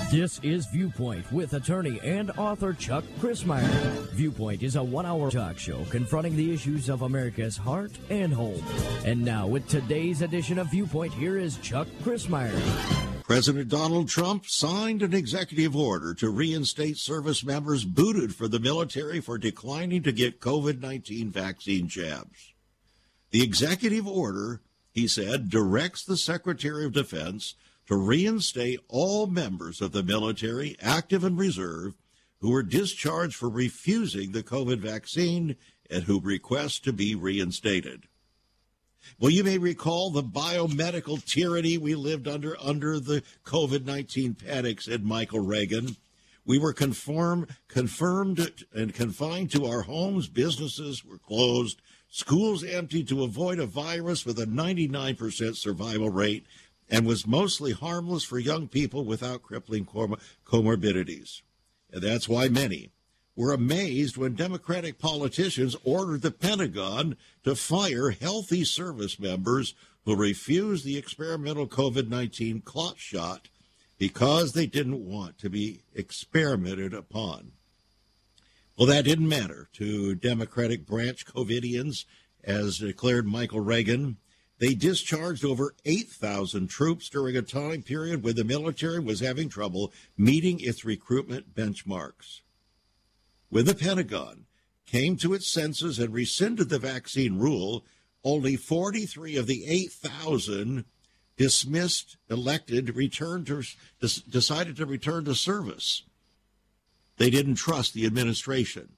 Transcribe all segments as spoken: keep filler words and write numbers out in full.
This is Viewpoint with attorney and author Chuck Crismier. Viewpoint is a one-hour talk show confronting the issues of America's heart and home. And now, with today's edition of Viewpoint, here is Chuck Crismier. President Donald Trump signed an executive order to reinstate service members booted from the military for declining to get COVID nineteen vaccine jabs. The executive order, he said, directs the Secretary of Defense to reinstate all members of the military, active and reserve, who were discharged for refusing the COVID vaccine and who request to be reinstated. Well, you may recall the biomedical tyranny we lived under under the COVID nineteen panic, said Michael Reagan. We were conform, confirmed and confined to our homes. Businesses were closed. Schools empty to avoid a virus with a ninety-nine percent survival rate and was mostly harmless for young people without crippling com- comorbidities. And that's why many were amazed when Democratic politicians ordered the Pentagon to fire healthy service members who refused the experimental COVID nineteen clot shot because they didn't want to be experimented upon. Well, that didn't matter to Democratic branch COVIDians, as declared Michael Reagan. They discharged over eight thousand troops during a time period when the military was having trouble meeting its recruitment benchmarks. When the Pentagon came to its senses and rescinded the vaccine rule, only forty-three of the eight thousand dismissed, elected, returned to, decided to return to service. They didn't trust the administration.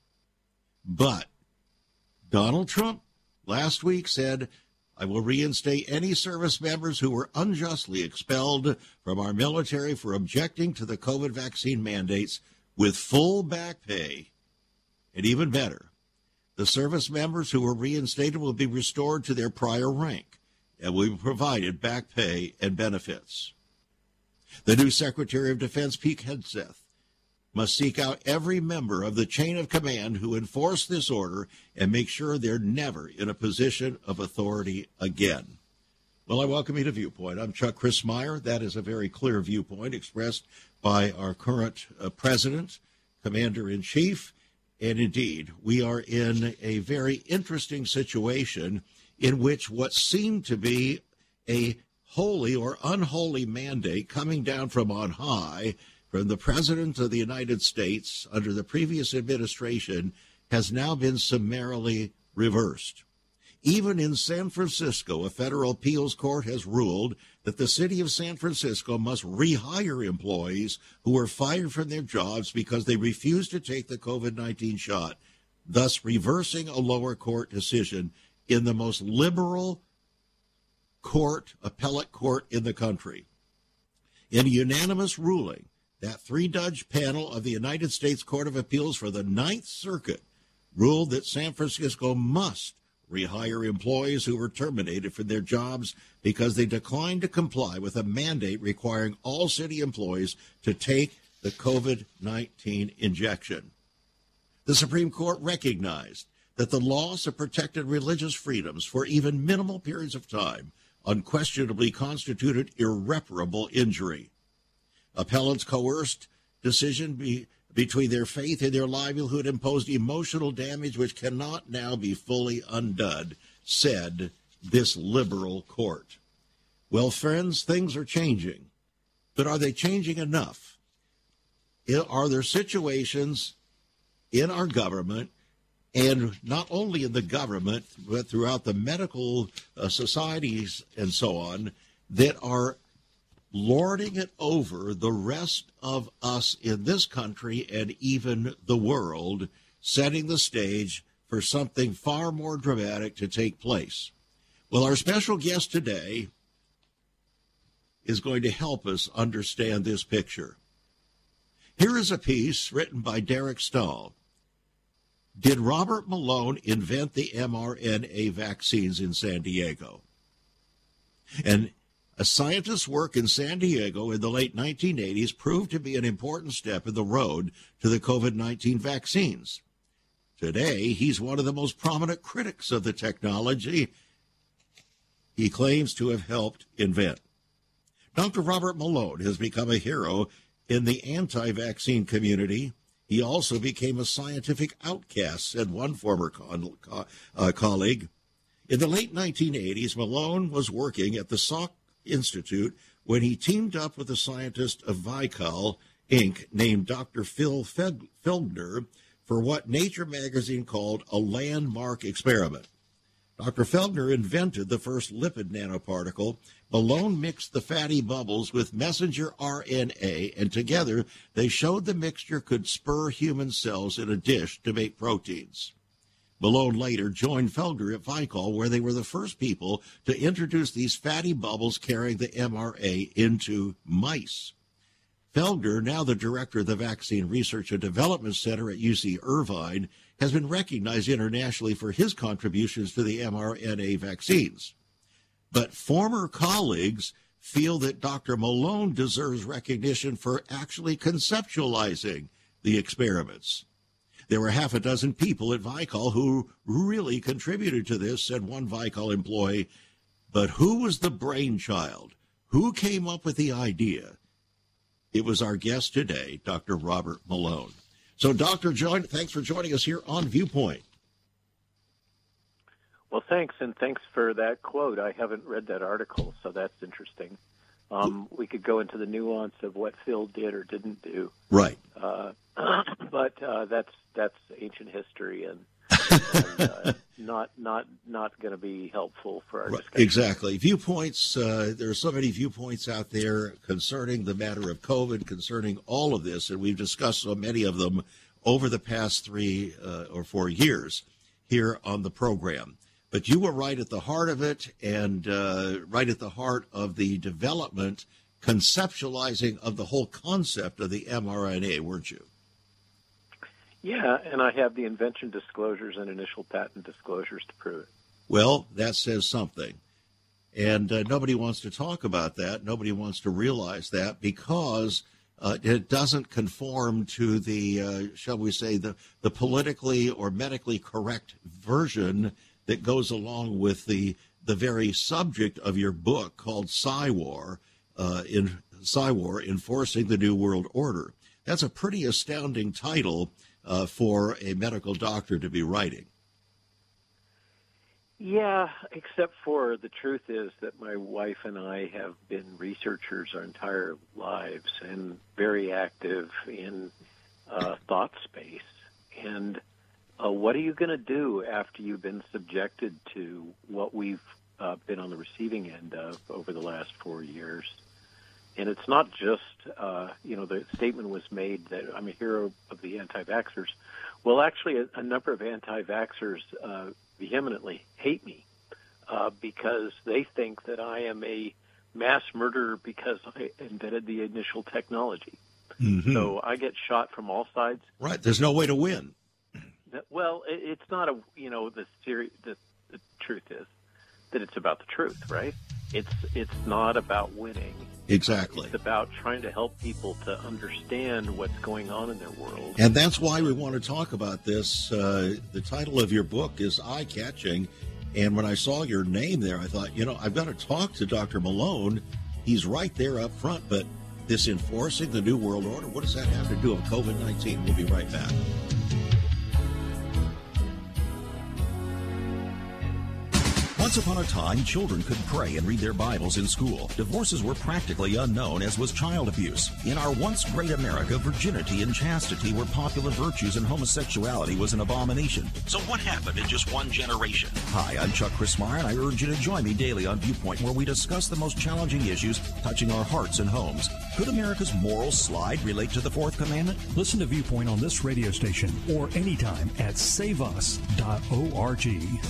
But Donald Trump last week said, I will reinstate any service members who were unjustly expelled from our military for objecting to the COVID vaccine mandates with full back pay. And even better, the service members who were reinstated will be restored to their prior rank and will be provided back pay and benefits. The new Secretary of Defense, Pete Hegseth, must seek out every member of the chain of command who enforce this order and make sure they're never in a position of authority again. Well, I welcome you to Viewpoint. I'm Chuck Crismier. That is a very clear viewpoint expressed by our current uh, president, commander-in-chief. And indeed, we are in a very interesting situation in which what seemed to be a holy or unholy mandate coming down from on high from the President of the United States under the previous administration has now been summarily reversed. Even in San Francisco, a federal appeals court has ruled that the city of San Francisco must rehire employees who were fired from their jobs because they refused to take the COVID nineteen shot, thus reversing a lower court decision in the most liberal court, appellate court in the country. In a unanimous ruling, that three-judge panel of the United States Court of Appeals for the Ninth Circuit ruled that San Francisco must rehire employees who were terminated from their jobs because they declined to comply with a mandate requiring all city employees to take the COVID nineteen injection. The Supreme Court recognized that the loss of protected religious freedoms for even minimal periods of time unquestionably constituted irreparable injury. Appellants' coerced decision be, between their faith and their livelihood imposed emotional damage which cannot now be fully undone, said this liberal court. Well, friends, things are changing, but are they changing enough? Are there situations in our government, and not only in the government, but throughout the medical uh, societies and so on, that are lording it over the rest of us in this country and even the world, setting the stage for something far more dramatic to take place? Well, our special guest today is going to help us understand this picture. Here is a piece written by Derek Stahl. Did Robert Malone invent the mRNA vaccines in San Diego? And a scientist's work in San Diego in the late nineteen eighties proved to be an important step in the road to the COVID nineteen vaccines. Today, he's one of the most prominent critics of the technology he claims to have helped invent. Doctor Robert Malone has become a hero In the anti-vaccine community, he also became a scientific outcast, said one former con- co- uh, colleague. In the late nineteen eighties, Malone was working at the Salk Institute when he teamed up with a scientist of Vical, Incorporated named Doctor Phil Felgner for what Nature magazine called a landmark experiment. Doctor Felgner invented the first lipid nanoparticle. Malone mixed the fatty bubbles with messenger R N A, and together they showed the mixture could spur human cells in a dish to make proteins. Malone later joined Felgner at Vical, where they were the first people to introduce these fatty bubbles carrying the M R N A into mice. Felgner, now the director of the Vaccine Research and Development Center at U C Irvine, has been recognized internationally for his contributions to the M R N A vaccines. But former colleagues feel that Doctor Malone deserves recognition for actually conceptualizing the experiments. There were half a dozen people at Vical who really contributed to this, said one Vical employee. But who was the brainchild? Who came up with the idea? It was our guest today, Doctor Robert Malone. So, Doctor John, thanks for joining us here on Viewpoint. Well, thanks, and thanks for that quote. I haven't read that article, so that's interesting. Um, we could go into the nuance of what Phil did or didn't do. Right. Uh, but uh, that's that's ancient history and, and uh, not not not going to be helpful for our right. discussion. Exactly. Viewpoints, uh, there are so many viewpoints out there concerning the matter of COVID, concerning all of this, and we've discussed so many of them over the past three uh, or four years here on the program. But you were right at the heart of it, and uh, right at the heart of the development, conceptualizing of the whole concept of the M R N A, weren't you? Yeah, and I have the invention disclosures and initial patent disclosures to prove it. Well, that says something. And uh, nobody wants to talk about that. Nobody wants to realize that because uh, it doesn't conform to the, uh, shall we say, the, the politically or medically correct version that goes along with the the very subject of your book called Psywar, uh, in Psywar, Enforcing the New World Order. That's a pretty astounding title uh, for a medical doctor to be writing. Yeah, except for the truth is that my wife and I have been researchers our entire lives and very active in uh, thought space. And Uh, what are you going to do after you've been subjected to what we've uh, been on the receiving end of over the last four years? And it's not just, uh, you know, the statement was made that I'm a hero of the anti-vaxxers. Well, actually, a, a number of anti-vaxxers uh, vehemently hate me uh, because they think that I am a mass murderer because I invented the initial technology. Mm-hmm. So I get shot from all sides. Right. There's no way to win. Well, it's not a, you know, the theory, the, the truth is that it's about the truth, right? It's it's not about winning. Exactly. It's about trying to help people to understand what's going on in their world. And that's why we want to talk about this. Uh, the title of your book is eye-catching. And when I saw your name there, I thought, you know, I've got to talk to Doctor Malone. He's right there up front. But this Enforcing the New World Order, what does that have to do with COVID nineteen? We'll be right back. Once upon a time, children could pray and read their Bibles in school. Divorces were practically unknown, as was child abuse. In our once great America, virginity and chastity were popular virtues and homosexuality was an abomination. So what happened in just one generation? Hi, I'm Chuck Chrismire, and I urge you to join me daily on Viewpoint, where we discuss the most challenging issues touching our hearts and homes. Could America's moral slide relate to the Fourth Commandment? Listen to Viewpoint on this radio station or anytime at save us dot org.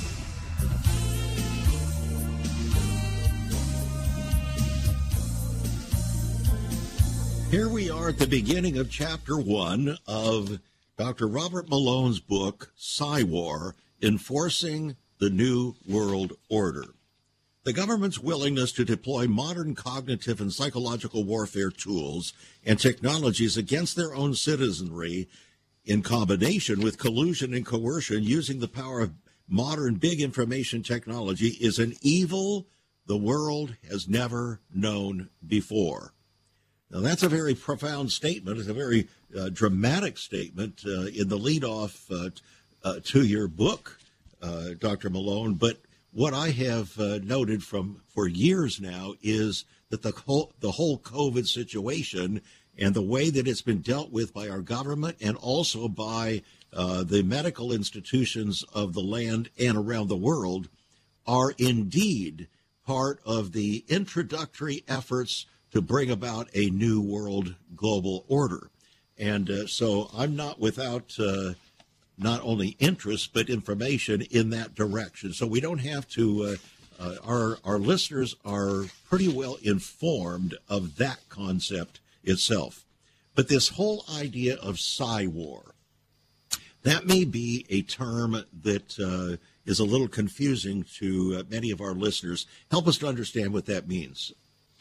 Here we are at the beginning of chapter one of Doctor Robert Malone's book, Psywar, Enforcing the New World Order. The government's willingness to deploy modern cognitive and psychological warfare tools and technologies against their own citizenry in combination with collusion and coercion using the power of modern big information technology is an evil the world has never known before. Now, that's a very profound statement. It's a very uh, dramatic statement uh, in the lead-off uh, t- uh, to your book, uh, Doctor Malone. But what I have uh, noted from for years now is that the whole, the whole COVID situation and the way that it's been dealt with by our government and also by uh, the medical institutions of the land and around the world are indeed part of the introductory efforts to bring about a new world global order. And uh, so I'm not without uh, not only interest, but information in that direction. So we don't have to, uh, uh, our, our listeners are pretty well informed of that concept itself. But this whole idea of Psy-War, that may be a term that uh, is a little confusing to uh, many of our listeners. Help us to understand what that means.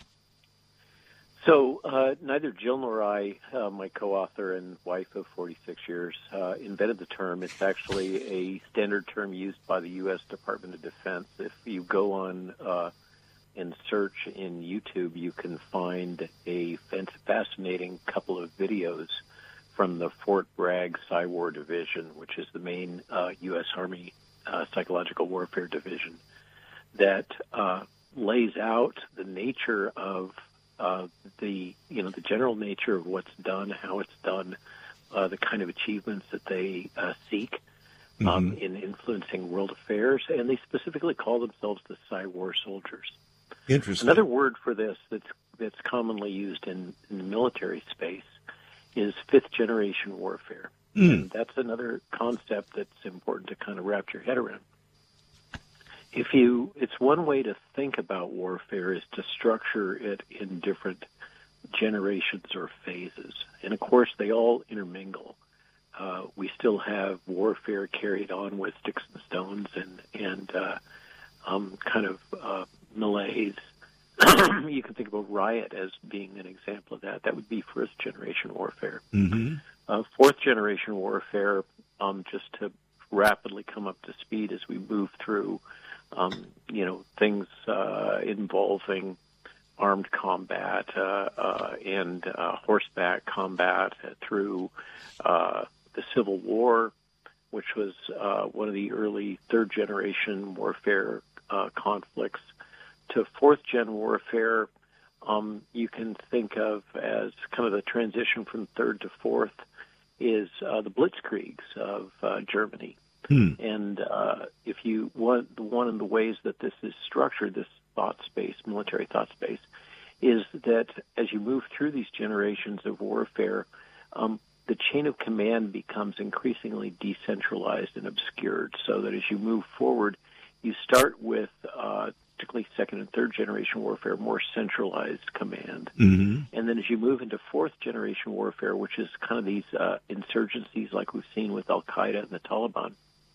So uh, neither Jill nor I, uh, my co-author and wife of forty-six years, uh, invented the term. It's actually a standard term used by the U S Department of Defense. If you go on uh, and search in YouTube, you can find a fascinating couple of videos from the Fort Bragg Psy-War Division, which is the main uh, U S Army uh, psychological warfare division, that uh, lays out the nature of Uh, the you know the general nature of what's done, how it's done, uh, the kind of achievements that they uh, seek um, mm-hmm. in influencing world affairs, and they specifically call themselves the Psy-War soldiers. Interesting. Another word for this that's that's commonly used in, in the military space is fifth generation warfare. Mm. And that's another concept that's important to kind of wrap your head around. If you, it's one way to think about warfare is to structure it in different generations or phases. And of course, they all intermingle. Uh, we still have warfare carried on with sticks and stones and, and uh, um, kind of uh, melees. You can think about riot as being an example of that. That would be first generation warfare. Mm-hmm. Uh, fourth generation warfare, um, just to rapidly come up to speed as we move through Um, you know, things uh, involving armed combat uh, uh, and uh, horseback combat through uh, the Civil War, which was uh, one of the early third-generation warfare uh, conflicts, to fourth-gen warfare. Um, you can think of as kind of the transition from third to fourth is uh, the Blitzkriegs of uh, Germany. Hmm. And uh, if you want, one of the ways that this is structured, this thought space, military thought space, is that as you move through these generations of warfare, um, the chain of command becomes increasingly decentralized and obscured, so that as you move forward, you start with, uh, particularly second and third generation warfare, more centralized command. Mm-hmm. And then as you move into fourth generation warfare, which is kind of these uh, insurgencies like we've seen with Al-Qaeda and the Taliban,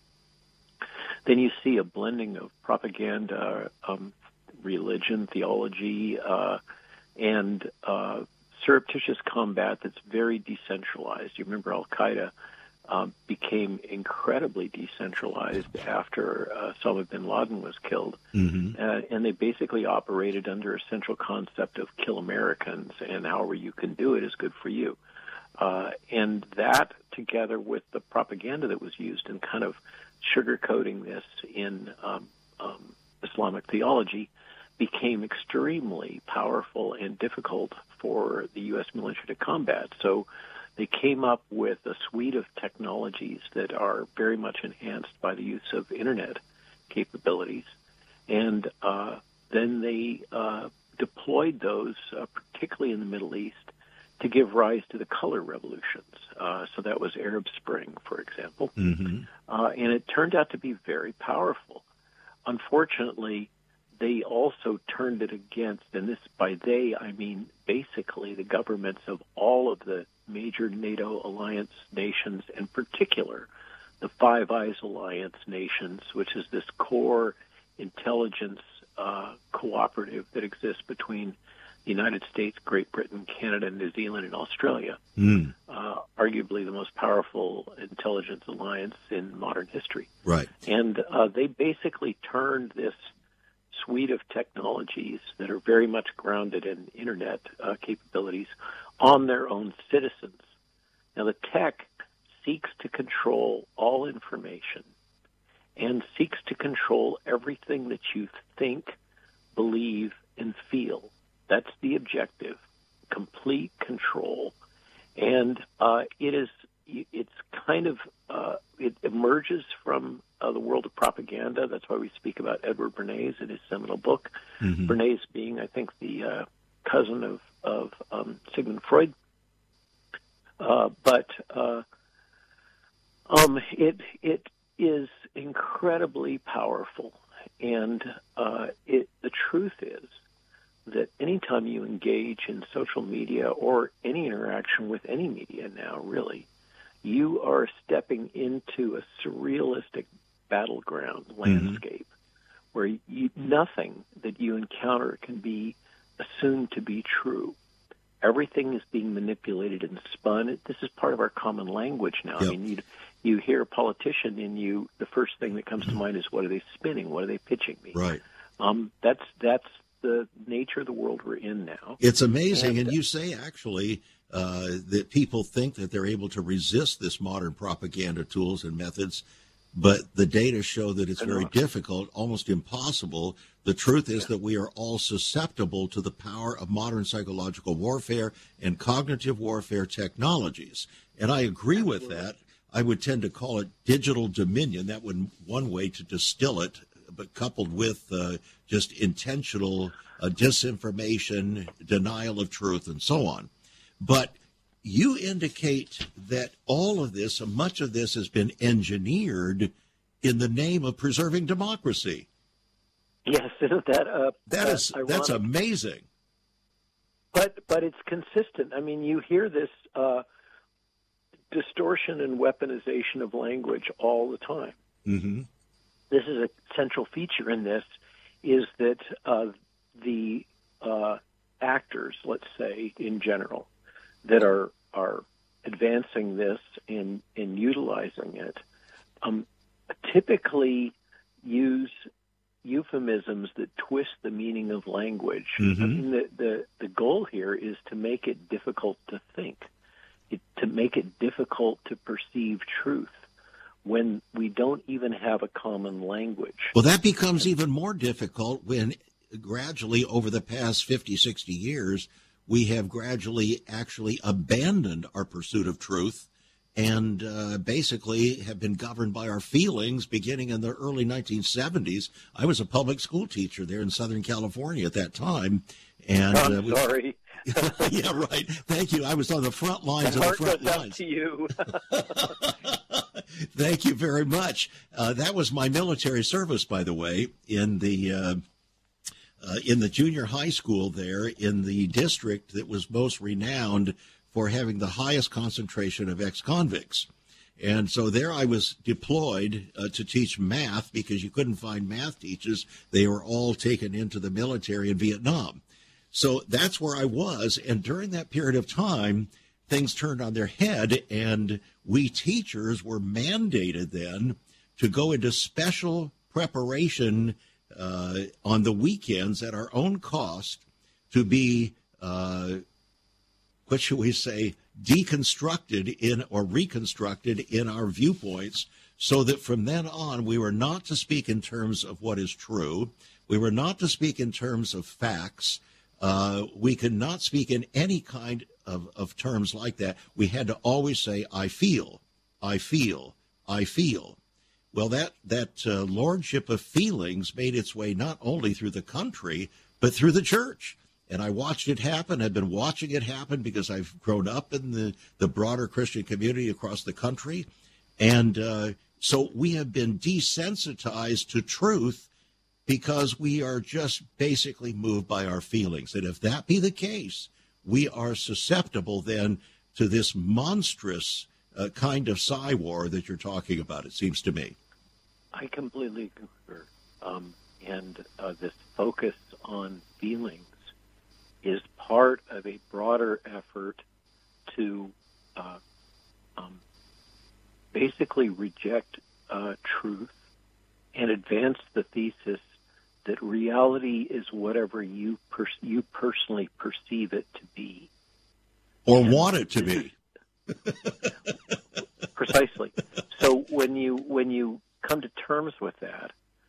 then you see a blending of propaganda, um, religion, theology, uh, and uh, surreptitious combat that's very decentralized. You remember Al-Qaeda um, became incredibly decentralized after uh, Osama bin Laden was killed. Mm-hmm. Uh, and they basically operated under a central concept of kill Americans, and however you can do it is good for you. Uh, and that, together with the propaganda that was used in kind of sugarcoating this in um, um, Islamic theology, became extremely powerful and difficult for the U S military to combat. So they came up with a suite of technologies that are very much enhanced by the use of Internet capabilities. And uh, then they uh, deployed those, uh, particularly in the Middle East, to give rise to the color revolutions. Uh, so that was Arab Spring, for example. Mm-hmm. Uh, and it turned out to be very powerful. Unfortunately, they also turned it against, and this by they, I mean basically the governments of all of the major NATO alliance nations, in particular the Five Eyes alliance nations, which is this core intelligence uh, cooperative that exists between the United States, Great Britain, Canada, New Zealand, and Australia, mm. uh, arguably the most powerful intelligence alliance in modern history. Right. And uh, they basically turned this suite of technologies that are very much grounded in Internet uh, capabilities on their own citizens. Now, the tech seeks to control all information and seeks to control everything that you think, believe, and feel. That's the objective, complete control. And uh, it is, it's kind of, uh, it emerges from uh, the world of propaganda. That's why we speak about Edward Bernays in his seminal book. Mm-hmm. Bernays being, I think, the uh, cousin of, of um, Sigmund Freud. Uh, but uh, um, it it is incredibly powerful. And uh, it, the truth is that anytime you engage in social media or any interaction with any media now, really, you are stepping into a surrealistic battleground landscape mm-hmm. where you, nothing that you encounter can be assumed to be true. Everything is being manipulated and spun. This is part of our common language now. Yep. I mean, you, you hear a politician, and you the first thing that comes to mind is, what are they spinning? What are they pitching me? Right. Um, that's that's the nature of the world we're in now. It's amazing, and, and you say actually uh, that people think that they're able to resist this modern propaganda tools and methods, but the data show that it's very difficult, almost impossible. The truth is yeah. that we are all susceptible to the power of modern psychological warfare and cognitive warfare technologies. And I agree Absolutely. with that. I would tend to call it digital dominion. That would one way to distill it, but coupled with uh, just intentional uh, disinformation, denial of truth, and so on. But you indicate that all of this, and much of this, has been engineered in the name of preserving democracy. Yes, isn't that uh, that is ironic? That's amazing. But but it's consistent. I mean, you hear this uh, distortion and weaponization of language all the time. Mm-hmm. This is a central feature in this, is that uh, the uh, actors, let's say in general, that are are advancing this and, and utilizing it, um, typically use euphemisms that twist the meaning of language. Mm-hmm. I mean, the, the, the goal here is to make it difficult to think, it, to make it difficult to perceive truth when we don't even have a common language. Well, that becomes even more difficult when gradually over the past fifty, sixty years, we have gradually actually abandoned our pursuit of truth and uh, basically have been governed by our feelings beginning in the early nineteen seventies. I was a public school teacher there in Southern California at that time. And I'm uh, we, sorry. Yeah, right. Thank you. I was on the front lines the of the front goes lines. Up to you. Thank you very much. Uh, that was my military service, by the way, in the uh, uh, in the junior high school there in the district that was most renowned for having the highest concentration of ex-convicts. And so there I was deployed uh, to teach math because you couldn't find math teachers. They were all taken into the military in Vietnam. So that's where I was. And during that period of time, things turned on their head, and we teachers were mandated then to go into special preparation uh, on the weekends at our own cost to be, uh, what should we say, deconstructed in or reconstructed in our viewpoints, so that from then on we were not to speak in terms of what is true. We were not to speak in terms of facts. Uh, we could not speak in any kind of, of terms like that. We had to always say, I feel, I feel, I feel. Well, that, that uh, lordship of feelings made its way not only through the country, but through the church. And I watched it happen. I've been watching it happen because I've grown up in the, the broader Christian community across the country. And uh, so we have been desensitized to truth because we are just basically moved by our feelings. And if that be the case, we are susceptible then to this monstrous uh, kind of psy war that you're talking about, it seems to me. I completely concur. Um, and uh, this focus on feelings is part of a broader effort to uh, um, basically reject uh, truth and advance the thesis that reality is whatever you per- you personally perceive it to be. Or and want it to be. Precisely. So when you when you come to terms with that,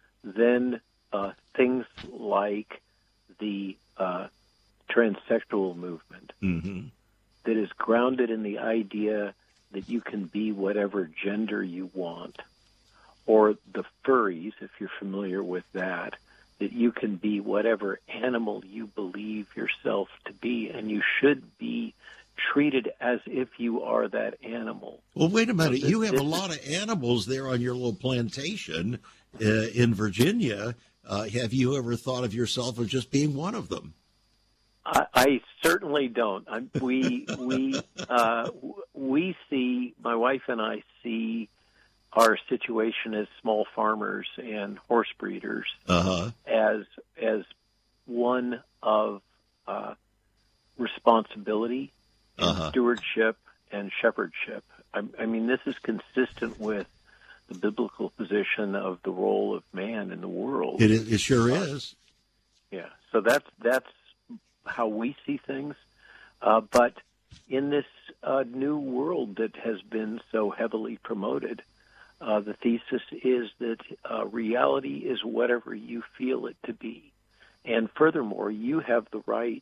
then uh, things like the uh, transsexual movement Mm-hmm. that is grounded in the idea that you can be whatever gender you want, or the furries, if you're familiar with that, that you can be whatever animal you believe yourself to be, and you should be treated as if you are that animal. Well, wait a minute. So You this- have a this lot of animals there on your little plantation uh, in Virginia. Uh, have you ever thought of yourself as just being one of them? I, I certainly don't. I'm, we we uh, we see, my wife and I see our situation as small farmers and horse breeders Uh-huh. as as one of uh, responsibility, and Uh-huh. stewardship, and shepherdship. I, I mean, this is consistent with the biblical position of the role of man in the world. It, is, it sure is. Yeah, so that's that's how we see things. Uh, but in this uh, new world that has been so heavily promoted, uh, the thesis is that uh, reality is whatever you feel it to be. And furthermore, you have the right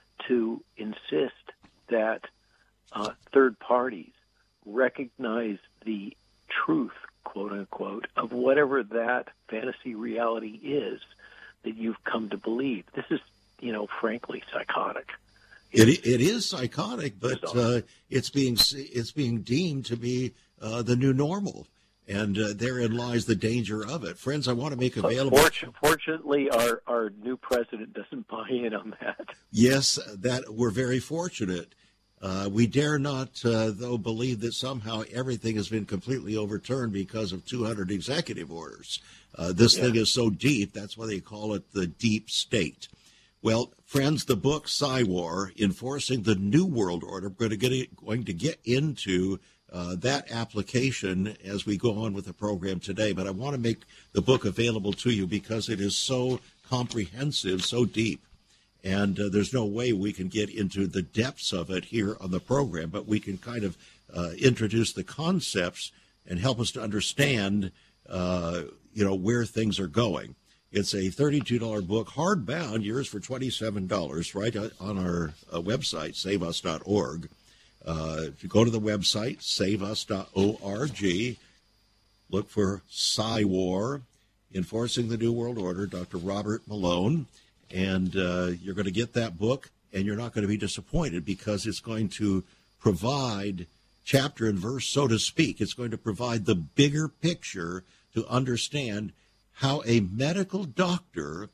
to insist that uh, third parties recognize the truth, quote unquote, of whatever that fantasy reality is that you've come to believe. This is, you know, frankly, psychotic. It it is psychotic, but Bizarre. uh, it's being it's being deemed to be uh, the new normal, and uh, therein lies the danger of it. Friends, I want to make available. Fortu- Fortunately, our, our new president doesn't buy in on that. Yes, that we're very fortunate. Uh, we dare not, uh, though, believe that somehow everything has been completely overturned because of two hundred executive orders. Uh, this Yeah. thing is so deep, that's why they call it the deep state. Well, friends, the book Psywar, Enforcing the New World Order, we're going to get, going to get into uh, that application as we go on with the program today. But I want to make the book available to you because it is so comprehensive, so deep. And uh, there's no way we can get into the depths of it here on the program, but we can kind of uh, introduce the concepts and help us to understand, uh, you know, where things are going. It's a thirty-two dollars book, hardbound, yours for twenty-seven dollars, right on our uh, website, save us dot org. Uh, if you go to the website, save us dot org, look for Psywar, Enforcing the New World Order, Doctor Robert Malone, and uh, you're going to get that book, and you're not going to be disappointed because it's going to provide chapter and verse, so to speak. It's going to provide the bigger picture to understand how a medical doctor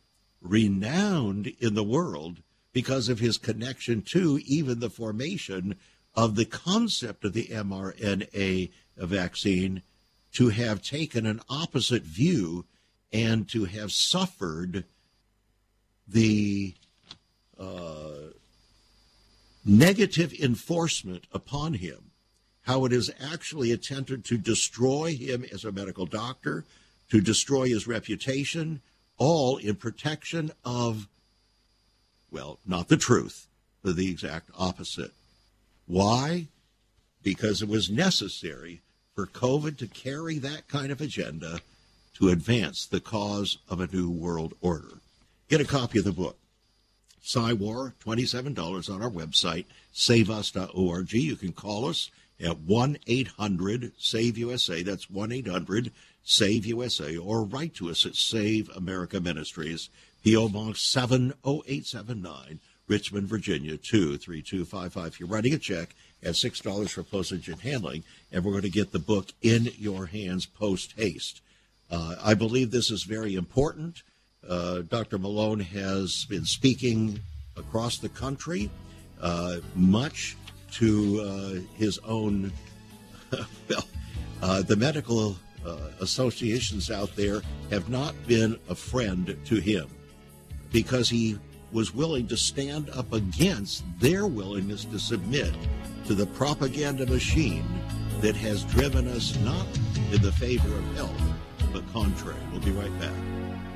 renowned in the world because of his connection to even the formation of the concept of the mRNA vaccine to have taken an opposite view and to have suffered the uh, negative enforcement upon him, how it has actually attempted to destroy him as a medical doctor, to destroy his reputation, all in protection of, well, not the truth, but the exact opposite. Why? Because it was necessary for COVID to carry that kind of agenda to advance the cause of a new world order. Get a copy of the book. Psywar, twenty-seven dollars on our website, save us dot org. You can call us at one eight hundred save U S A. That's one eight hundred save U S A. Or write to us at Save America Ministries, P O. Box seven oh eight seven nine, Richmond, Virginia, two three two five five. You're writing a check at six dollars for postage and handling, and we're going to get the book in your hands post-haste. Uh, I believe this is very important. Uh, Doctor Malone has been speaking across the country, uh, much to uh, his own, well, uh, the medical uh, associations out there have not been a friend to him because he was willing to stand up against their willingness to submit to the propaganda machine that has driven us not in the favor of health, but contrary. We'll be right back.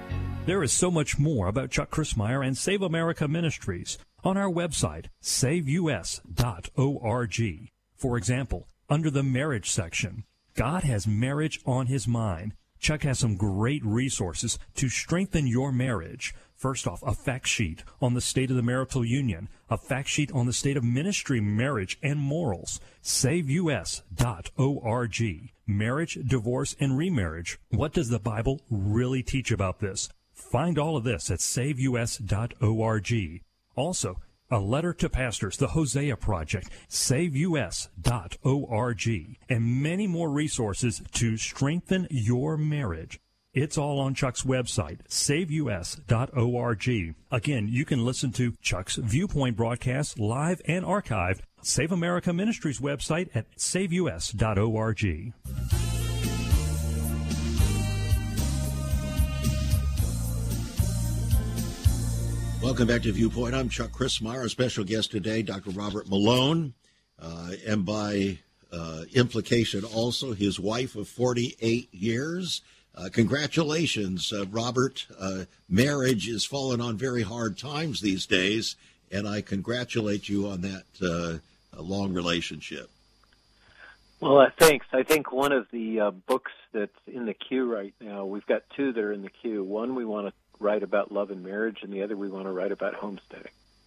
There is so much more about Chuck Crismier and Save America Ministries on our website, save u s dot org. For example, under the marriage section, God has marriage on his mind. Chuck has some great resources to strengthen your marriage. First off, a fact sheet on the state of the marital union, a fact sheet on the state of ministry, marriage, and morals. save u s dot org. Marriage, divorce, and remarriage. What does the Bible really teach about this? Find all of this at save u s dot org. Also, a letter to pastors, the Hosea Project, save u s dot org, and many more resources to strengthen your marriage. It's all on Chuck's website, save u s dot org. Again, you can listen to Chuck's Viewpoint broadcast live and archived. Save America Ministries website at save u s dot org. Welcome back to Viewpoint. I'm Chuck Crismier. Our special guest today, Doctor Robert Malone, uh, and by uh, implication also his wife of forty-eight years. Uh, congratulations, uh, Robert. Uh, marriage is falling on very hard times these days, and I congratulate you on that uh, long relationship. Well, uh, thanks. I think one of the uh, books that's in the queue right now, we've got two that are in the queue. One we want to write about love and marriage, and the other we want to write about homesteading.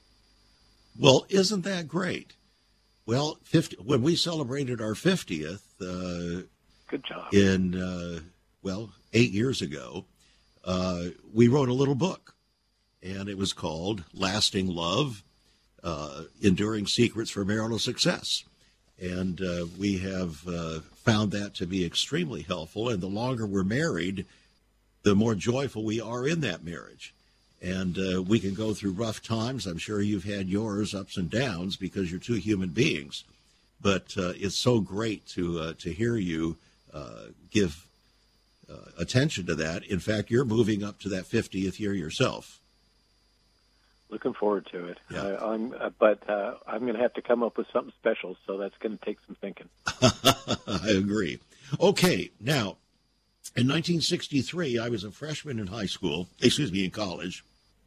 Well, isn't that great? Well, fifty, when we celebrated our fiftieth, uh, good job. In uh, well, eight years ago, uh, we wrote a little book, and it was called "Lasting Love: uh, Enduring Secrets for Marital Success." And uh, we have uh, found that to be extremely helpful. And the longer we're married, the more joyful we are in that marriage. And uh, we can go through rough times. I'm sure you've had yours, ups and downs, because you're two human beings. But uh, it's so great to uh, to hear you uh, give uh, attention to that. In fact, you're moving up to that fiftieth year yourself. Looking forward to it. Yeah. I, I'm, uh, but uh, I'm going to have to come up with something special, so that's going to take some thinking. I agree. Okay, now, in nineteen sixty-three, I was a freshman in high school, excuse me, in college,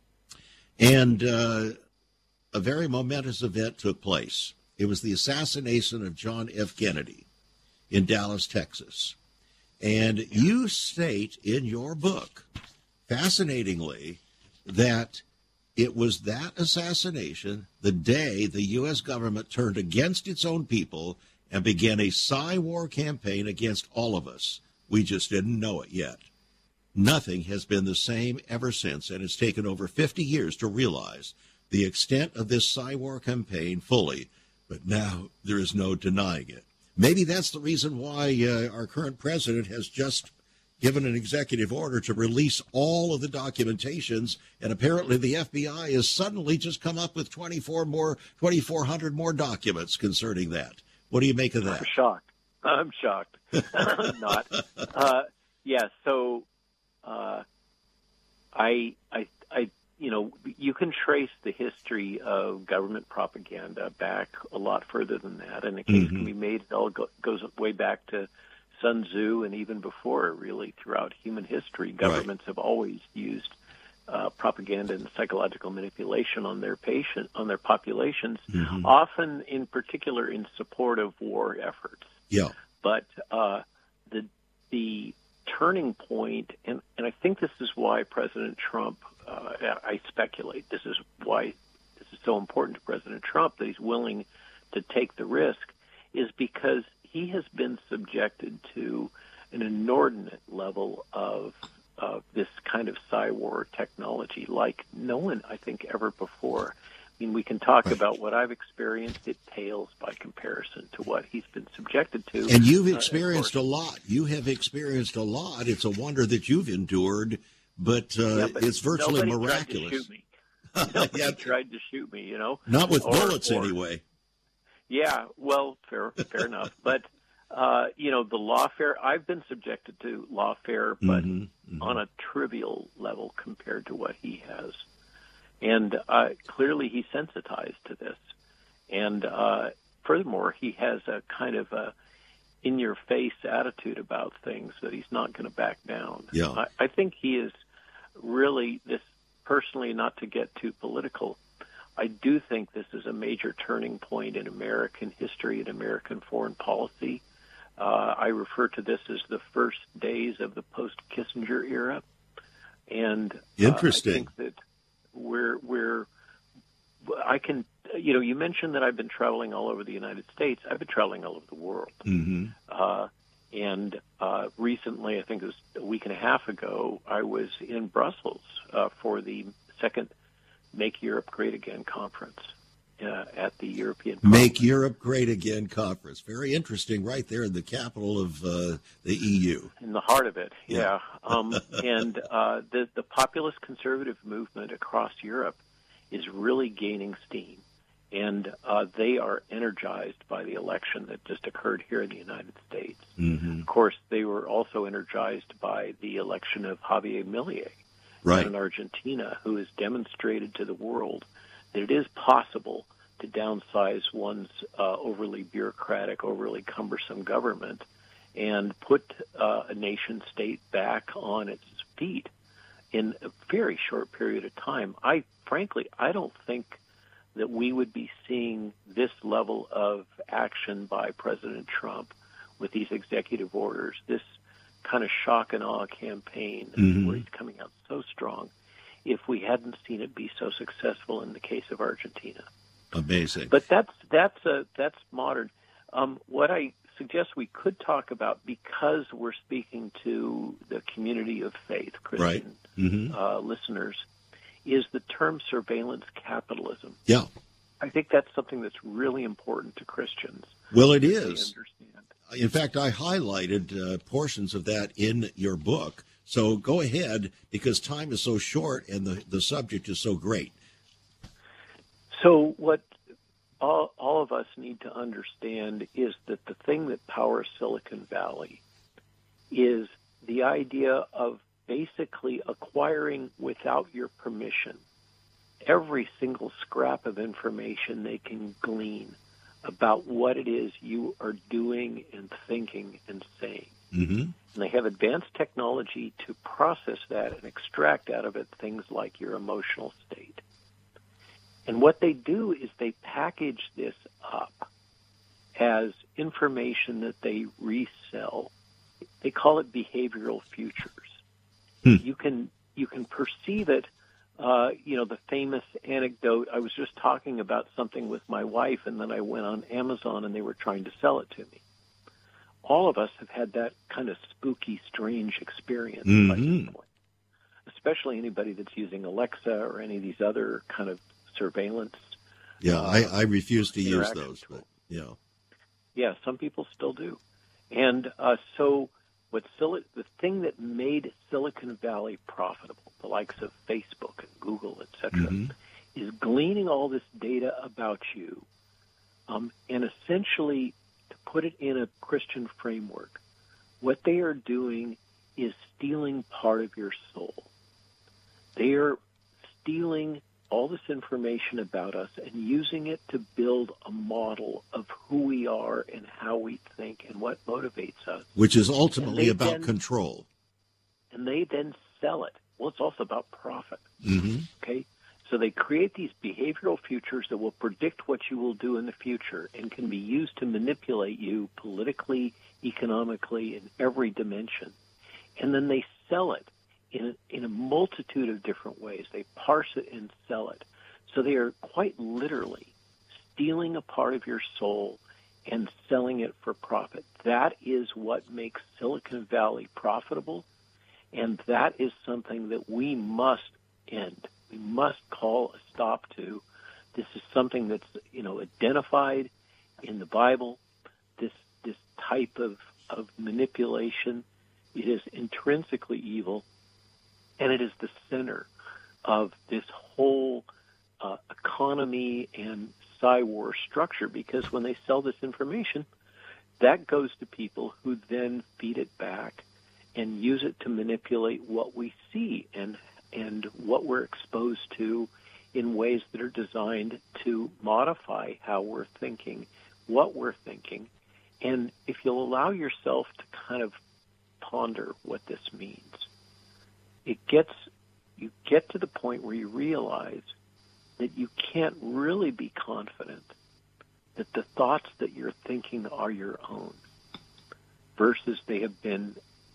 and uh, a very momentous event took place. It was the assassination of John F. Kennedy in Dallas, Texas. And you state in your book, fascinatingly, that it was that assassination, the day the U S government turned against its own people and began a Psy-war campaign against all of us. We just didn't know it yet. Nothing has been the same ever since, and it's taken over fifty years to realize the extent of this Psy-war campaign fully, but now there is no denying it. Maybe that's the reason why uh, our current president has just given an executive order to release all of the documentations, and apparently the F B I has suddenly just come up with twenty-four more, twenty-four hundred more documents concerning that. What do you make of that? I'm shocked. I'm shocked. Not. Uh, yeah. So, uh, I, I, I, you know, you can trace the history of government propaganda back a lot further than that, and the case mm-hmm. can be made. It all go, goes way back to Sun Tzu, and even before, really, throughout human history, governments right. have always used uh, propaganda and psychological manipulation on their patient, on their populations, mm-hmm. often, in particular, in support of war efforts. Yeah. But uh, the the turning point, and, and I think this is why President Trump, uh, I speculate, this is why this is so important to President Trump that he's willing to take the risk, is because he has been subjected to an inordinate level of of this kind of Psy-war technology like no one, I think, ever before. I mean, we can talk right. about what I've experienced. It pales by comparison to what he's been subjected to. And you've experienced uh, a lot. You have experienced a lot. It's a wonder that you've endured, but, uh, yeah, but it's virtually nobody miraculous. Tried to shoot me. Nobody yeah. tried to shoot me, you know? Not with or, bullets, or, anyway. Yeah, well, fair, fair enough. But, uh, you know, the lawfare, I've been subjected to lawfare, but mm-hmm, mm-hmm. on a trivial level compared to what he has. And uh, clearly he's sensitized to this. And uh, furthermore, he has a kind of a in-your-face attitude about things that he's not going to back down. Yeah. I, I think he is really, this personally, not to get too political, I do think this is a major turning point in American history and American foreign policy. Uh, I refer to this as the first days of the post-Kissinger era. And uh, Interesting. I think that we're, we're, I can, you know, you mentioned that I've been traveling all over the United States. I've been traveling all over the world. Mm-hmm. Uh, and uh, recently, I think it was a week and a half ago, I was in Brussels uh, for the second Make Europe Great Again conference uh, at the European Parliament. Make Europe Great Again conference. Very interesting, right there in the capital of uh, the E U. In the heart of it, yeah. Yeah. um, and uh, the, the populist conservative movement across Europe is really gaining steam. And uh, they are energized by the election that just occurred here in the United States. Mm-hmm. Of course, they were also energized by the election of Javier Milei Right. in Argentina, who has demonstrated to the world that it is possible to downsize one's uh, overly bureaucratic, overly cumbersome government and put uh, a nation-state back on its feet in a very short period of time. I, frankly, I don't think that we would be seeing this level of action by President Trump with these executive orders, this kind of shock and awe campaign Mm-hmm. where he's coming out so strong, if we hadn't seen it be so successful in the case of Argentina. Amazing. But that's that's a, that's modern. Um, what I suggest we could talk about, because we're speaking to the community of faith, Christian Right. Mm-hmm. uh, listeners, is the term surveillance capitalism. Yeah. I think that's something that's really important to Christians. Well, it They is. understand. In fact, I highlighted uh, portions of that in your book. So go ahead, because time is so short and the, the subject is so great. So what all, all of us need to understand is that the thing that powers Silicon Valley is the idea of basically acquiring without your permission every single scrap of information they can glean about what it is you are doing and thinking and saying. Mm-hmm. And they have advanced technology to process that and extract out of it things like your emotional state. And what they do is they package this up as information that they resell. They call it behavioral futures. Hmm. You can you can perceive it. Uh, you know, the famous anecdote, I was just talking about something with my wife, and then I went on Amazon, and they were trying to sell it to me. All of us have had that kind of spooky, strange experience Mm-hmm. by this point, especially anybody that's using Alexa or any of these other kind of surveillance. Yeah, uh, I, I refuse to use interaction those, but, tools. you know. Yeah, some people still do. And uh, so what Sil- the thing that made Silicon Valley profitable, the likes of Facebook and Google, et cetera, Mm-hmm. is gleaning all this data about you um, and essentially, to put it in a Christian framework, what they are doing is stealing part of your soul. They are stealing all this information about us and using it to build a model of who we are and how we think and what motivates us. Which is ultimately they about then- control. And they then sell it. Well, it's also about profit. Mm-hmm. Okay? So they create these behavioral futures that will predict what you will do in the future and can be used to manipulate you politically, economically, in every dimension. And then they sell it in a, in a multitude of different ways. They parse it and sell it. So they are quite literally stealing a part of your soul and selling it for profit. That is what makes Silicon Valley profitable, and that is something that we must end. We must call a stop to. This is something that's, you know, identified in the Bible. This this type of, of manipulation, it is intrinsically evil, and it is the center of this whole uh, economy and psy-war structure, because when they sell this information, that goes to people who then feed it back and use it to manipulate what we see and and what we're exposed to in ways that are designed to modify how we're thinking, what we're thinking. And if you'll allow yourself to kind of ponder what this means, it gets you get to the point where you realize that you can't really be confident that the thoughts that you're thinking are your own versus they have been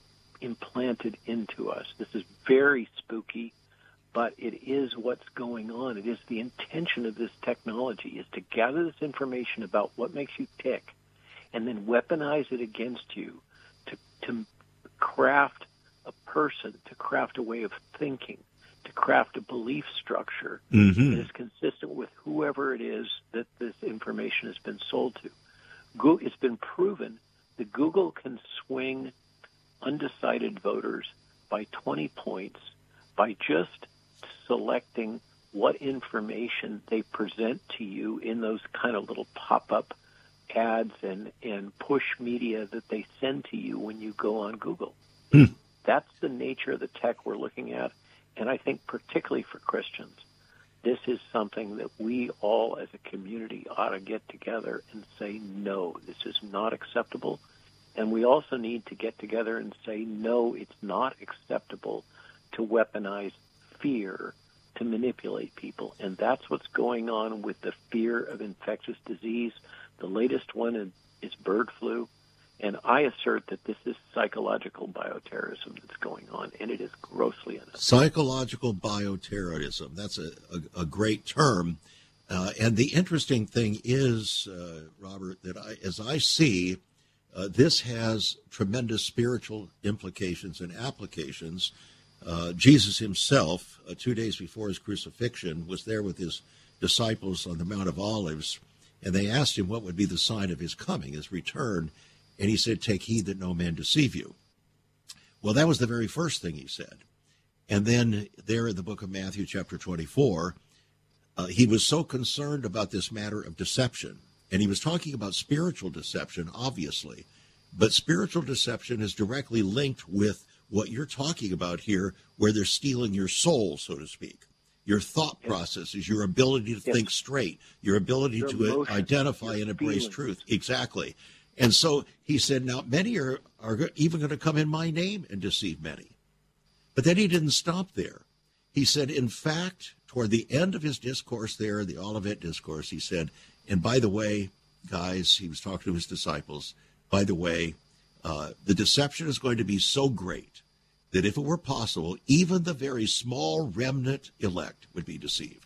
implanted into us. This is very spooky, but it is what's going on. It is the intention of this technology is to gather this information about what makes you tick and then weaponize it against you to, to craft a person, to craft a way of thinking, to craft a belief structure mm-hmm. that is consistent with whoever it is that this information has been sold to. Go- it's been proven that Google can swing undecided voters by twenty points by just selecting what information they present to you in those kind of little pop-up ads and, and push media that they send to you when you go on Google. Hmm. That's the nature of the tech we're looking at, and I think particularly for Christians, this is something that we all as a community ought to get together and say, no, this is not acceptable. And we also need to get together and say, no, it's not acceptable to weaponize fear to manipulate people. And that's what's going on with the fear of infectious disease. The latest one is bird flu. And I assert that this is psychological bioterrorism that's going on, and it is grossly unnecessary. Psychological bioterrorism. That's a, a, a great term. Uh, and the interesting thing is, uh, Robert, that I, as I see, uh, this has tremendous spiritual implications and applications. Uh, Jesus himself, uh, two days before his crucifixion, was there with his disciples on the Mount of Olives, and they asked him what would be the sign of his coming, his return. And he said, take heed that no man deceive you. Well, that was the very first thing he said. And then there in the book of Matthew, chapter twenty-four, uh, he was so concerned about this matter of deception. And he was talking about spiritual deception, obviously. But spiritual deception is directly linked with what you're talking about here, where they're stealing your soul, so to speak. Your thought yes. processes, your ability to yes. think straight, your ability your to emotions, identify and embrace feelings. Truth. Exactly. And so he said, now, many are, are even going to come in my name and deceive many. But then he didn't stop there. He said, in fact, toward the end of his discourse there, the Olivet Discourse, he said, and by the way, guys, he was talking to his disciples, by the way, uh, the deception is going to be so great that if it were possible, even the very small remnant elect would be deceived.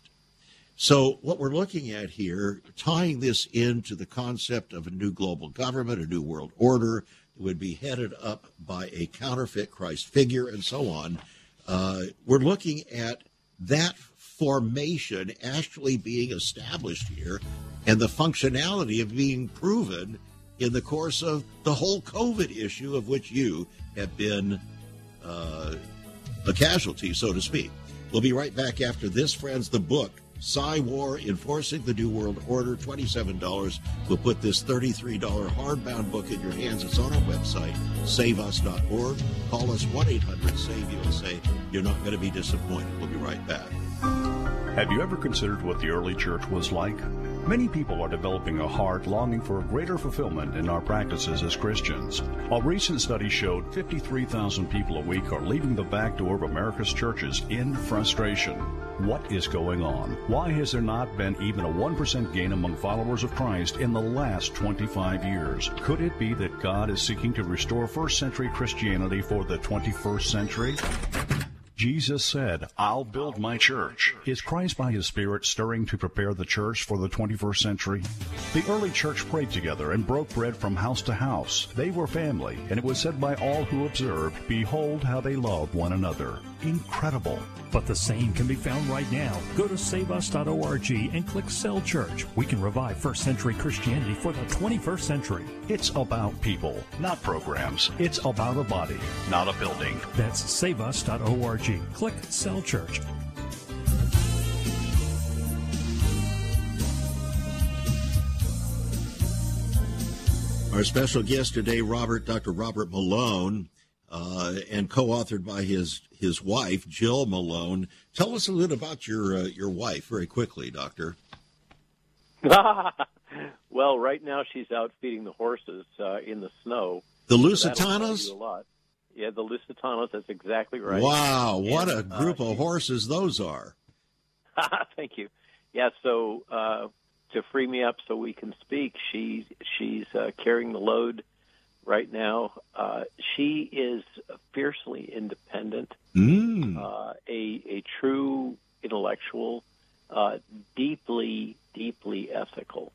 So what we're looking at here, tying this into the concept of a new global government, a new world order, that would be headed up by a counterfeit Christ figure and so on, uh, we're looking at that formation actually being established here and the functionality of being proven in the course of the whole COVID issue of which you have been uh, a casualty, so to speak. We'll be right back after this, friends. The book, Psy-War, Enforcing the New World Order, twenty-seven dollars. We'll put this thirty-three dollars hardbound book in your hands. It's on our website, save us dot org. Call us one eight hundred save U S A. You're not going to be disappointed. We'll be right back. Have you ever considered what the early church was like? Many people are developing a heart longing for a greater fulfillment in our practices as Christians. A recent study showed fifty-three thousand people a week are leaving the back door of America's churches in frustration. What is going on? Why has there not been even a one percent gain among followers of Christ in the last twenty-five years? Could it be that God is seeking to restore first century Christianity for the twenty-first century? Jesus said, I'll build my church. Is Christ by his Spirit stirring to prepare the church for the twenty-first century? The early church prayed together and broke bread from house to house. They were family, and it was said by all who observed, behold how they love one another. Incredible. But the same can be found right now. Go to save us dot org and click Cell Church. We can revive first century Christianity for the twenty-first century. It's about people, not programs. It's about a body, not a building. That's save us dot org. Click Cell Church. Our special guest today, Robert, Doctor Robert Malone, uh, and co-authored by his his wife, Jill Malone. Tell us a little about your uh, your wife, very quickly, Doctor. Well, right now she's out feeding the horses uh, in the snow. The So Lusitanas? that'll tell you a lot. Yeah, the Lusitanos, that's exactly right. Wow, what and, a group uh, of horses those are. Thank you. Yeah, so uh, to free me up so we can speak, she, she's uh, carrying the load right now. Uh, she is fiercely independent, Mm. uh, a, a true intellectual, uh, deeply, deeply ethical,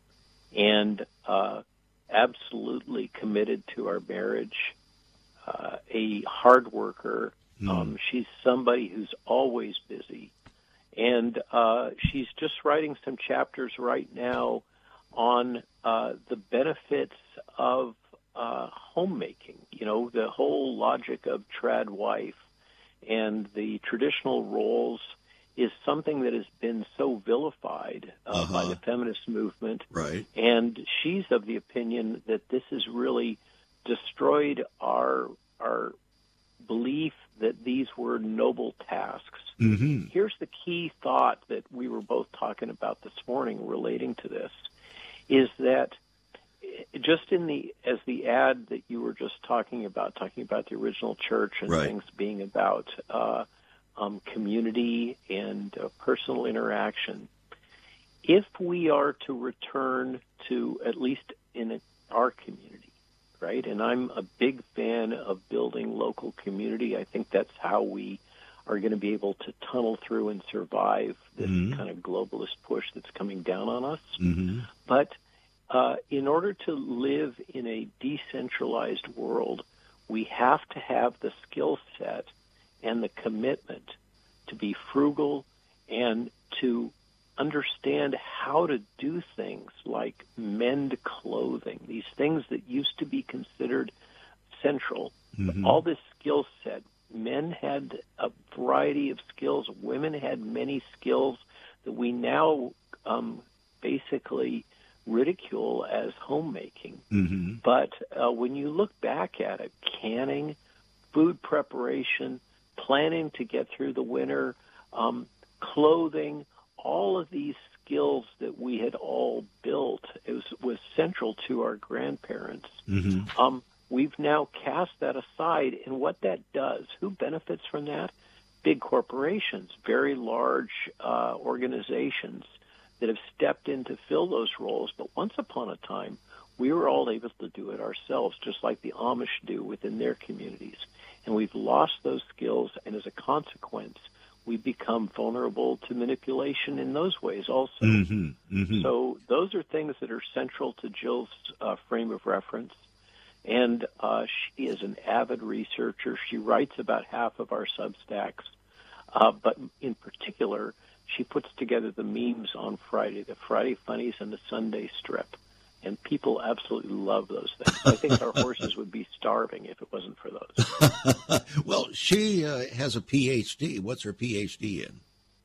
and uh, absolutely committed to our marriage, uh, a hard worker. Mm. Um, she's somebody who's always busy. And uh, she's just writing some chapters right now on uh, the benefits of uh, homemaking, you know, the whole logic of trad wife and the traditional roles is something that has been so vilified uh, Uh-huh. by the feminist movement. Right. And she's of the opinion that this has really destroyed our our belief that these were noble tasks. Mm-hmm. Here's the key thought that we were both talking about this morning relating to this, is that just in the as the ad that you were just talking about, talking about the original church and Right. things being about uh, um, community and uh, personal interaction, if we are to return to, at least in our community, right? And I'm a big fan of building local community. I think that's how we are going to be able to tunnel through and survive this Mhm. kind of globalist push that's coming down on us. Mm-hmm. But uh, in order to live in a decentralized world, we have to have the skill set and the commitment to be frugal and to understand how to do things like mend clothing, these things that used to be considered central. Mhm. All this skill set, men had a variety of skills, women had many skills that we now um, basically ridicule as homemaking. Mm-hmm. But uh, when you look back at it, canning, food preparation, planning to get through the winter, um, clothing, all of these skills that we had all built it was, was central to our grandparents. Mm-hmm. Um, we've now cast that aside, and what that does, who benefits from that? Big corporations, very large uh, organizations that have stepped in to fill those roles. But once upon a time, we were all able to do it ourselves, just like the Amish do within their communities. And we've lost those skills, and as a consequence, we become vulnerable to manipulation in those ways also. Mm-hmm. Mm-hmm. So those are things that are central to Jill's uh, frame of reference. And uh, she is an avid researcher. She writes about half of our Substacks. Uh, but in particular, she puts together the memes on Friday, the Friday Funnies and the Sunday Strip. And people absolutely love those things. I think our horses would be starving if it wasn't for those. Well, she uh, has a P H D. What's her P H D in?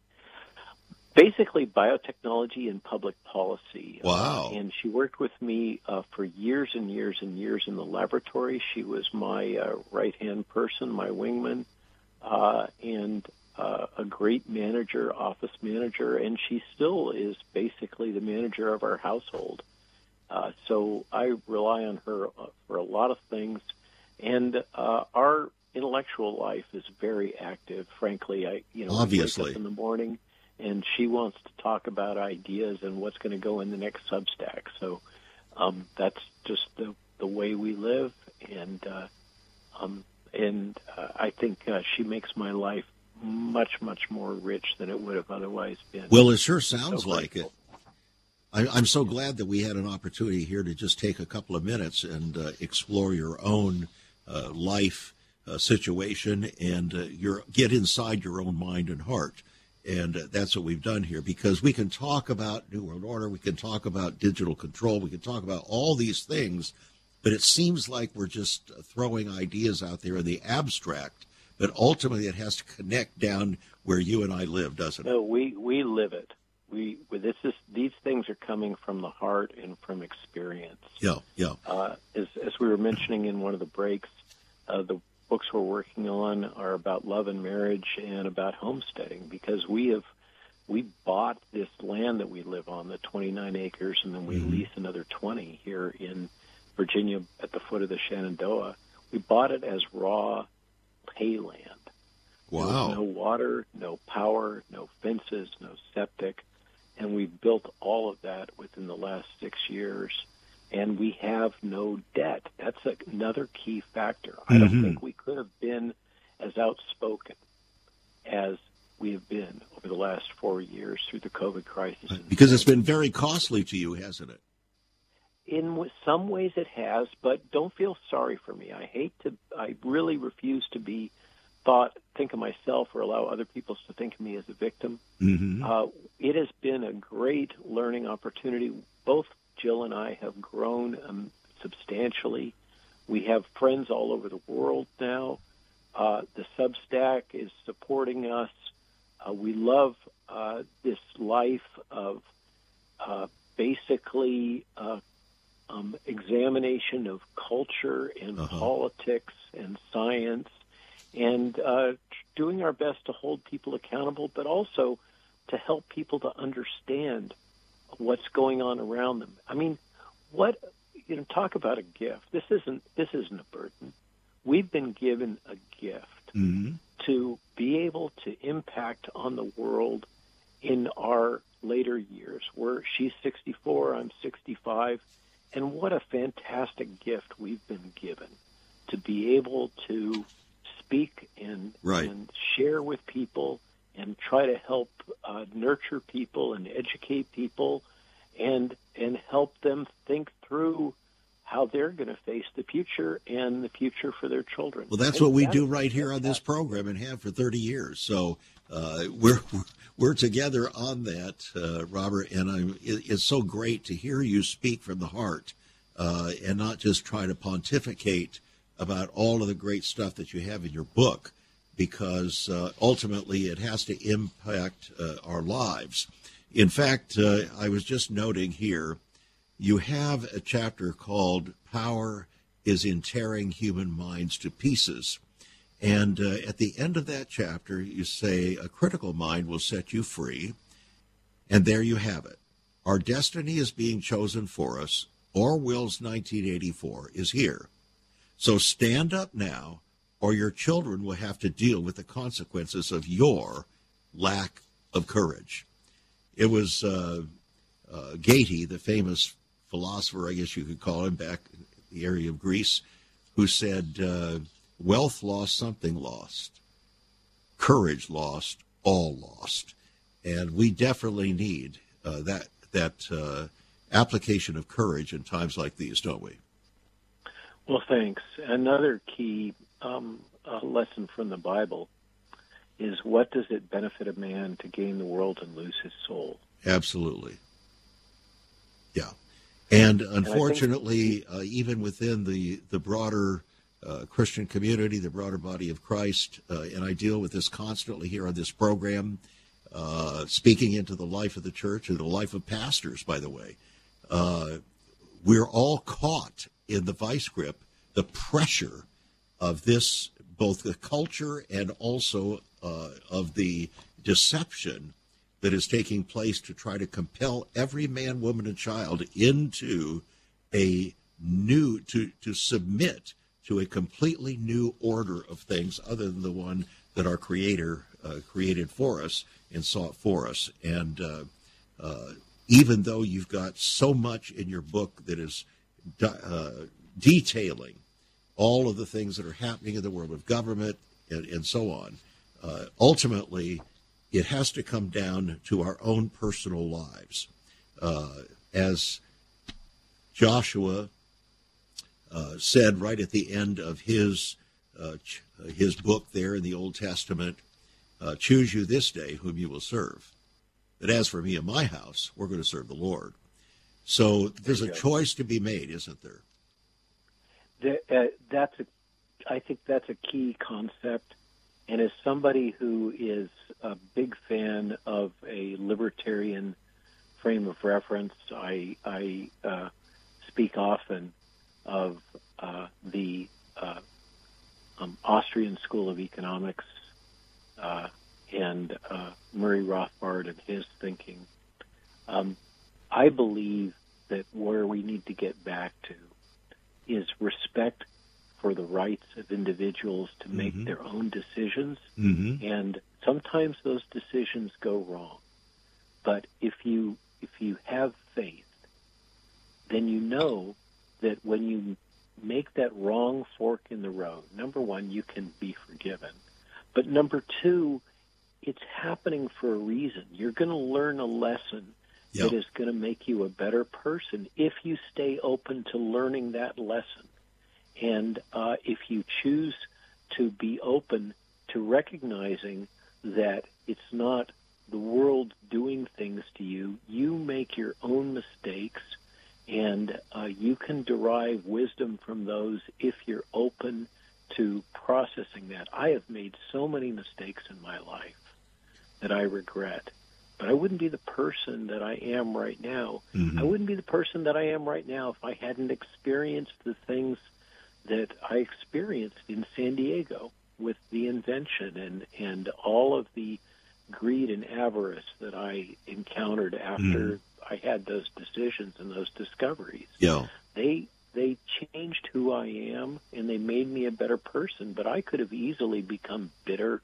Basically, biotechnology and public policy. Wow. Uh, and she worked with me uh, for years and years and years in the laboratory. She was my uh, right-hand person, my wingman, uh, and uh, a great manager, office manager, and she still is basically the manager of our household. Uh, so I rely on her uh, for a lot of things. And uh, our intellectual life is very active, frankly. I, you know, Obviously. we wake up in the morning, and she wants to talk about ideas and what's going to go in the next Substack. So um, that's just the the way we live, and uh, um, and uh, I think uh, she makes my life much, much more rich than it would have otherwise been. Well, it sure sounds So like grateful. it. I, I'm so glad that we had an opportunity here to just take a couple of minutes and uh, explore your own uh, life uh, situation and uh, your get inside your own mind and heart. And uh, that's what we've done here, because we can talk about New World Order, we can talk about digital control, we can talk about all these things, but it seems like we're just throwing ideas out there in the abstract, but ultimately it has to connect down where you and I live, doesn't it? No, we, we live it. We, we this is these things are coming from the heart and from experience. Yeah, yeah. Uh, as as we were mentioning in one of the breaks, uh, the books we're working on are about love and marriage and about homesteading, because we have we bought this land that we live on, the twenty-nine acres, and then we Mm-hmm. lease another twenty here in Virginia at the foot of the Shenandoah. We bought it as raw hayland. Wow. There was no water, no power, no fences, no septic, and we built all of that within the last six years, and we have no debt. That's another key factor. I don't Mm-hmm. think we could have been as outspoken as we have been over the last four years through the COVID crisis. Because it's been very costly to you, hasn't it? In w- some ways it has, but don't feel sorry for me. I hate to, I really refuse to be thought, think of myself or allow other people to think of me as a victim. Mm-hmm. Uh, it has been a great learning opportunity. Both Jill and I have grown um, substantially. We have friends all over the world now. Uh, the Substack is supporting us. Uh, we love uh, this life of uh, basically uh, um, examination of culture and Uh-huh. politics and science, and uh, doing our best to hold people accountable, but also to help people to understand what's going on around them. I mean, what you know, talk about a gift. This isn't this isn't a burden. We've been given a gift Mm-hmm. to be able to impact on the world in our later years. Where she's sixty-four, I'm sixty-five, and what a fantastic gift we've been given to be able to speak and, Right. and share with people and try to help uh, nurture people and educate people and and help them think through how they're going to face the future and the future for their children. Well, that's And what we that do is right here on this fantastic. program and have for thirty years. So uh, we're we're together on that, uh, Robert, and I'm, it, it's so great to hear you speak from the heart uh, and not just try to pontificate about all of the great stuff that you have in your book, because uh, ultimately it has to impact uh, our lives. In fact, uh, I was just noting here, you have a chapter called Power is in Tearing Human Minds to Pieces. And uh, at the end of that chapter, you say, a critical mind will set you free. And there you have it. Our destiny is being chosen for us. Orwell's nineteen eighty-four is here. So stand up now, or your children will have to deal with the consequences of your lack of courage. It was uh, uh, Gati, the famous philosopher, I guess you could call him, back in the area of Greece, who said, uh, wealth lost, something lost. Courage lost, all lost. And we definitely need uh, that that uh, application of courage in times like these, don't we? Well, thanks. Another key um, uh, lesson from the Bible is, what does it benefit a man to gain the world and lose his soul? Absolutely. Yeah. And unfortunately, think- uh, even within the, the broader uh, Christian community, the broader body of Christ, uh, and I deal with this constantly here on this program, uh, speaking into the life of the church and the life of pastors, by the way, uh, we're all caught in the vice grip, the pressure of this, both the culture and also uh, of the deception that is taking place to try to compel every man, woman, and child into a new, to, to submit to a completely new order of things other than the one that our Creator uh, created for us and sought for us. And uh, uh, even though you've got so much in your book that is uh, detailing all of the things that are happening in the world of government and, and so on, uh, ultimately, it has to come down to our own personal lives. Uh, as Joshua uh, said right at the end of his uh, ch- his book there in the Old Testament, uh, choose you this day whom you will serve. But as for me and my house, we're going to serve the Lord. So there's a choice to be made, isn't there? The, uh, that's a, I think that's a key concept. And as somebody who is a big fan of a libertarian frame of reference, I, I uh, speak often of uh, the uh, um, Austrian School of Economics uh, and uh, Murray Rothbard and his thinking. Um, I believe that where we need to get back to is respect for the rights individuals to make Mm-hmm. their own decisions, Mm-hmm. and sometimes those decisions go wrong. But if you if you have faith, then you know that when you make that wrong fork in the road, number one, you can be forgiven. But number two, it's happening for a reason. You're going to learn a lesson Yep. that is going to make you a better person if you stay open to learning that lesson. And uh, if you choose to be open to recognizing that it's not the world doing things to you, you make your own mistakes, and uh, you can derive wisdom from those if you're open to processing that. I have made so many mistakes in my life that I regret, but I wouldn't be the person that I am right now. Mm-hmm. I wouldn't be the person that I am right now if I hadn't experienced the things that I experienced in San Diego with the invention and, and all of the greed and avarice that I encountered after Mm. I had those decisions and those discoveries. Yeah. They they changed who I am, and they made me a better person, but I could have easily become bitter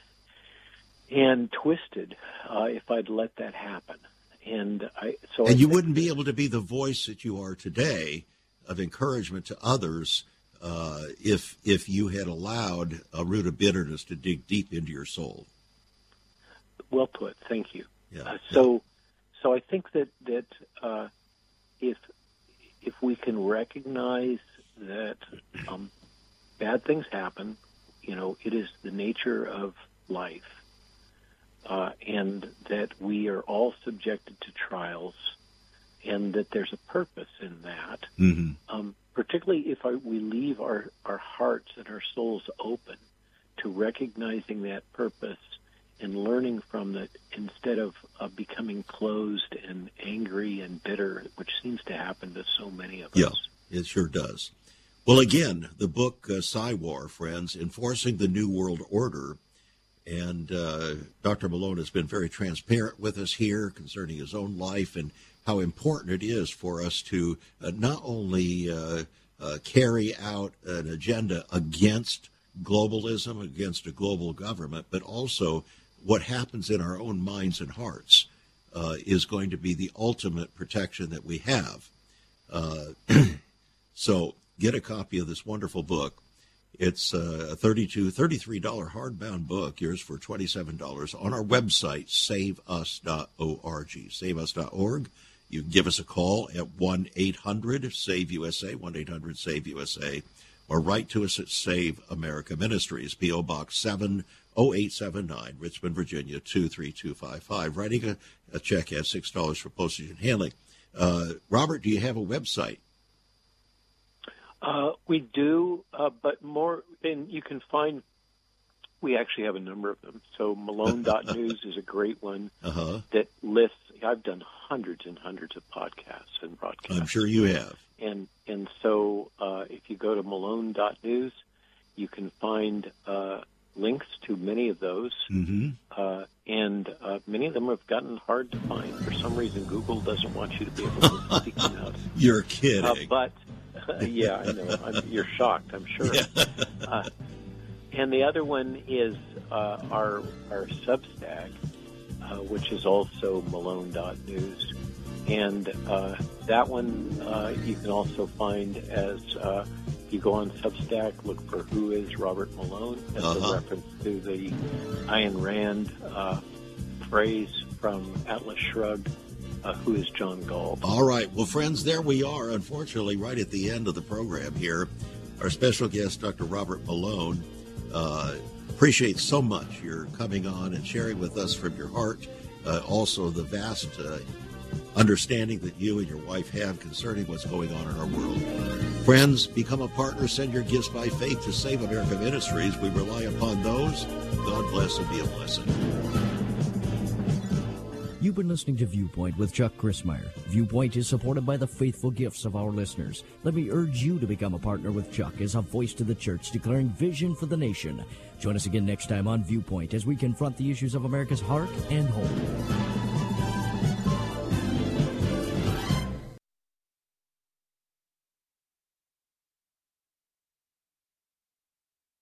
and twisted uh, if I'd let that happen. And I so And I you think wouldn't be able to be the voice that you are today of encouragement to others uh, if if you had allowed a root of bitterness to dig deep into your soul. Well put. Thank you. Yeah. Uh, so, so I think that that uh, if if we can recognize that um, bad things happen, you know, it is the nature of life, uh, and that we are all subjected to trials, and that there's a purpose in that. Mm-hmm. Um, particularly if I, we leave our, our hearts and our souls open to recognizing that purpose and learning from that instead of uh, becoming closed and angry and bitter, which seems to happen to so many of Yeah, us. it sure does. Well, again, the book uh, Psy-War, friends, Enforcing the New World Order. And uh, Doctor Malone has been very transparent with us here concerning his own life and how important it is for us to uh, not only uh, uh, carry out an agenda against globalism, against a global government, but also what happens in our own minds and hearts uh, is going to be the ultimate protection that we have. Uh, so get a copy of this wonderful book. It's a thirty-two dollars, thirty-three dollars hardbound book, yours for twenty-seven dollars, on our website, save us dot org. save us dot org. You can give us a call at one eight hundred save U S A, one eight hundred save U S A, or write to us at Save America Ministries, P O. Box seven oh eight seven nine, Richmond, Virginia, two three two five five. Writing a, a check at six dollars for postage and handling. Uh, Robert, do you have a website? Uh, we do, uh, but more, and you can find, we actually have a number of them. So Malone dot news is a great one Uh-huh. that lists, I've done hundreds and hundreds of podcasts and broadcasts. I'm sure you have. And and so uh, if you go to Malone dot news, you can find uh, links to many of those. Mm-hmm. Uh, and uh, many of them have gotten hard to find. For some reason, Google doesn't want you to be able to seek them out. You're kidding. Uh, but, yeah, I know. I'm, you're shocked, I'm sure. Uh, and the other one is uh, our, our Substack, uh, which is also Malone dot news. And uh, that one uh, you can also find as uh, you go on Substack, look for Who is Robert Malone. That's Uh-huh. a reference to the Ayn Rand uh, phrase from Atlas Shrugged, uh, Who is John Galt. All right. Well, friends, there we are, unfortunately, right at the end of the program here. Our special guest, Doctor Robert Malone. Uh, appreciate so much your coming on and sharing with us from your heart. Uh, also, the vast uh, understanding that you and your wife have concerning what's going on in our world. Friends, become a partner. Send your gifts by faith to Save America Ministries. We rely upon those. God bless and be a blessing. You've been listening to Viewpoint with Chuck Crismier. Viewpoint is supported by the faithful gifts of our listeners. Let me urge you to become a partner with Chuck as a voice to the church declaring vision for the nation. Join us again next time on Viewpoint as we confront the issues of America's heart and home.